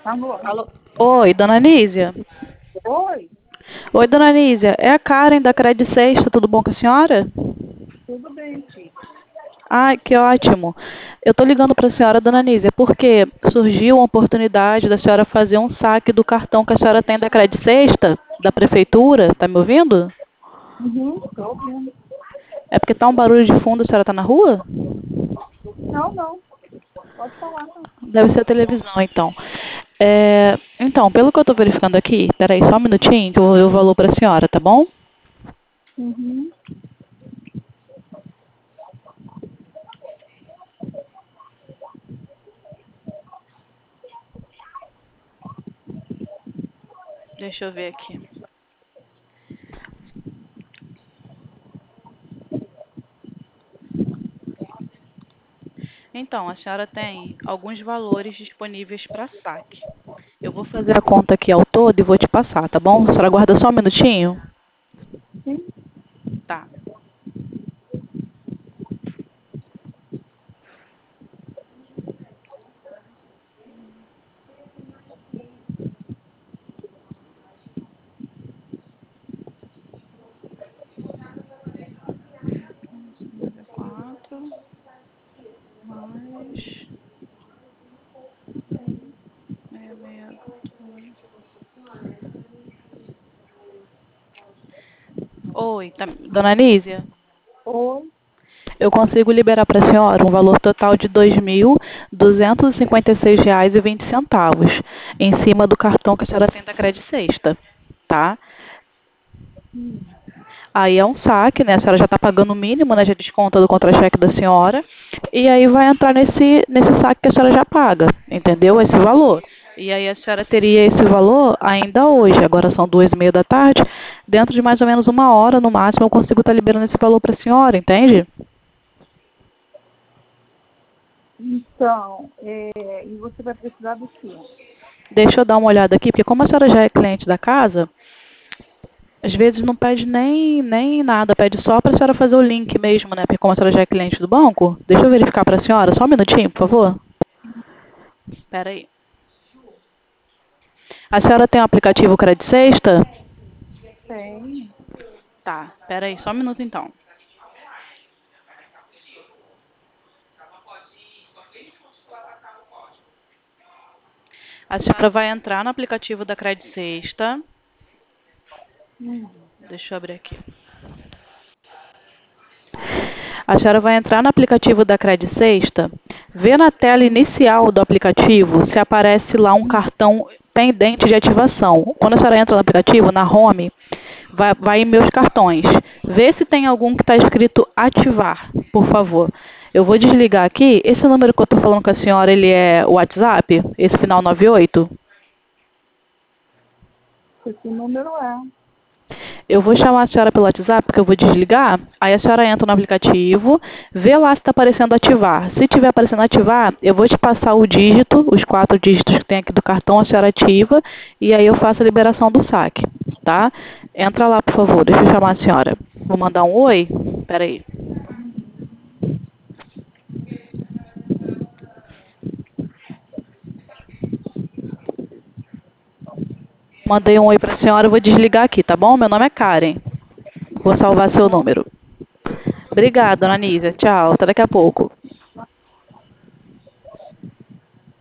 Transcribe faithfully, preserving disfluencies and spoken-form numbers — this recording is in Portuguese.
Alô? Alô? Oi, dona Nísia. Oi, Oi, dona Nísia. É a Karen da Credit Sexta, tudo bom com a senhora? tudo bem, Tito? Ai, que ótimo. Eu estou ligando para a senhora, dona Nísia, porque surgiu uma oportunidade da senhora fazer um saque do cartão que a senhora tem da Credit Sexta, da prefeitura. Tá me ouvindo? Uhum, tô ouvindo. É porque tá um barulho de fundo, a senhora tá na rua? Não, não, pode falar, não. Deve ser a televisão, então. É, então, pelo que eu estou verificando aqui, peraí só um minutinho que eu vou ver o valor para a senhora, tá bom? Uhum. Deixa eu ver aqui. Então, a senhora tem alguns valores disponíveis para saque. Eu vou fazer a conta aqui ao todo e vou te passar, tá bom? A senhora aguarda só um minutinho? Sim. Tá. Quatro mais seis, seis, dois. Oi, tá, dona Nísia? Oi. Eu consigo liberar para a senhora um valor total de dois mil duzentos e cinquenta e seis reais e vinte centavos em cima do cartão que a senhora tem da Credit Sexta, tá? Hum. Aí é um saque, né? A senhora já está pagando o mínimo, né? Já desconta do contra-cheque da senhora. E aí vai entrar nesse, nesse saque que a senhora já paga, entendeu? Esse valor. E aí a senhora teria esse valor ainda hoje. Agora são duas e meia da tarde. Dentro de mais ou menos uma hora, no máximo, eu consigo estar liberando esse valor para a senhora, entende? Então, é, e você vai precisar do quê? Deixa eu dar uma olhada aqui, porque como a senhora já é cliente da casa, às vezes não pede nem, nem nada, pede só para a senhora fazer o link mesmo, né? Porque como a senhora já é cliente do banco, deixa eu verificar para a senhora, só um minutinho, por favor. Espera aí. A senhora tem o aplicativo Credit Sexta? Tem. Tá, espera aí, só um minuto então. A senhora vai entrar no aplicativo da Credit Sexta. Hum. Deixa eu abrir aqui. A senhora vai entrar no aplicativo da Credit Sexta, vê na tela inicial do aplicativo se aparece lá um cartão pendente de ativação. Quando a senhora entra no aplicativo, na home, vai, vai em meus cartões. Vê se tem algum que está escrito ativar, por favor. Eu vou desligar aqui. Esse número que eu estou falando com a senhora, ele é o WhatsApp? Esse final nove oito? Esse número é. Eu vou chamar a senhora pelo WhatsApp, porque eu vou desligar. Aí a senhora entra no aplicativo, vê lá se está aparecendo ativar. Se estiver aparecendo ativar, eu vou te passar o dígito, os quatro dígitos que tem aqui do cartão, a senhora ativa, e aí eu faço a liberação do saque, tá? Entra lá, por favor. Deixa eu chamar a senhora. Vou mandar um oi. Espera aí. Mandei um oi para a senhora, eu vou desligar aqui, tá bom? Meu nome é Karen. Vou salvar seu Tá. número. Obrigada, dona Nísia. Tchau. Até daqui a pouco.